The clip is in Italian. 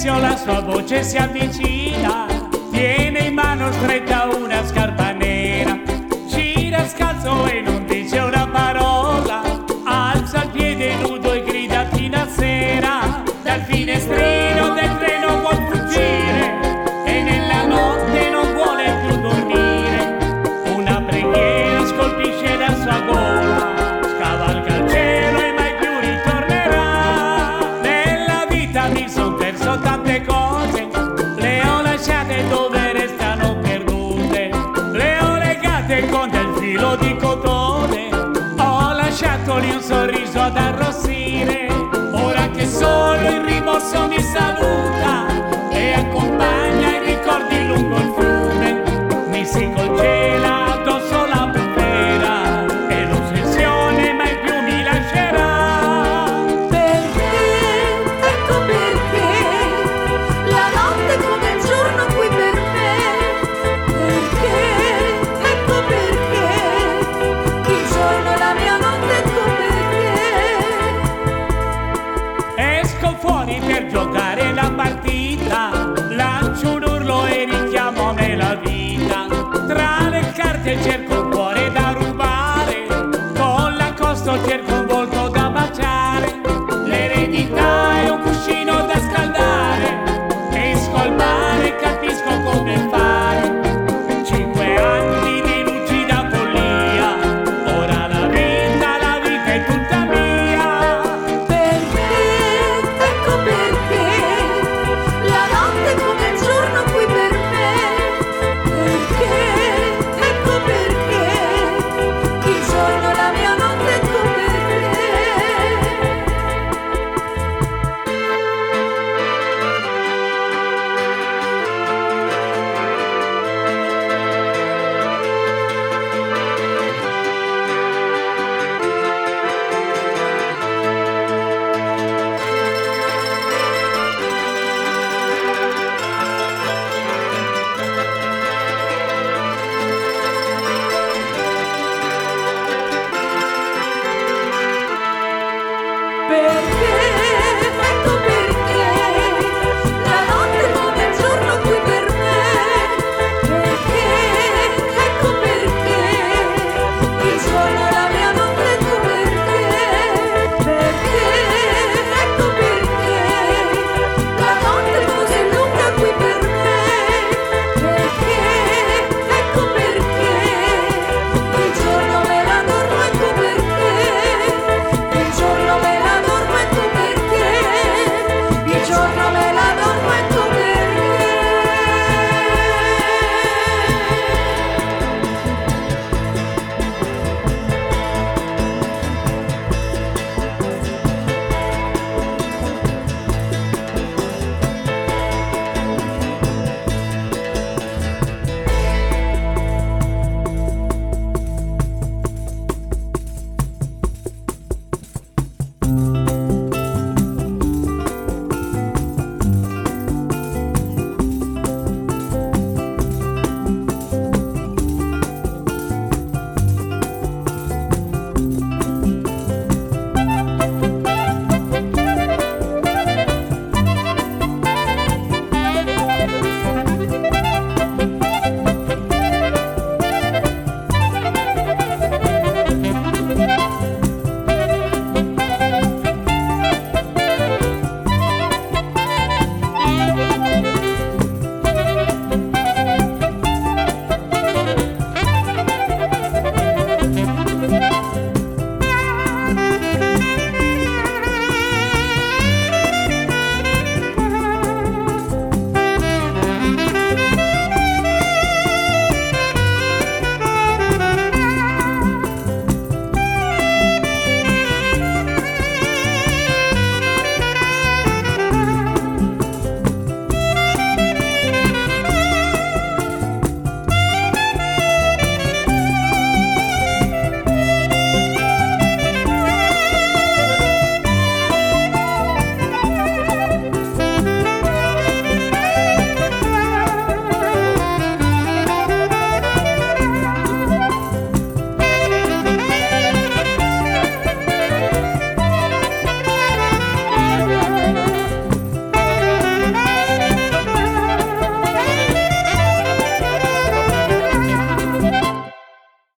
silenzio la sua voce si avvicina, tiene in mano stretta una scarpa nera, gira scalzo e non dice una parola, alza il piede nudo e grida fino a sera, dal finestrino del treno vuol fuggire e nella notte non vuole più dormire, una preghiera scolpisce la sua gola, scavalca il cielo e mai più ritornerà. Nella vita mi son perso tante cose, le ho lasciate dove restano perdute, le ho legate con del filo di cotone, ho lasciato lì un sorriso ad arrossire, ora che solo il rimorso mi saluta e accompagna i ricordi lungo il fiume, mi si congela addosso la bufera e l'ossessione mai più mi lascerà. Perché, ecco perché, la notte è come il giorno qui per me. Perché, ecco perché, il giorno è la mia notte, ecco perché. Esco fuori per giocare la partita, lancio un urlo e richiamo a me la vita, tra le carte cerco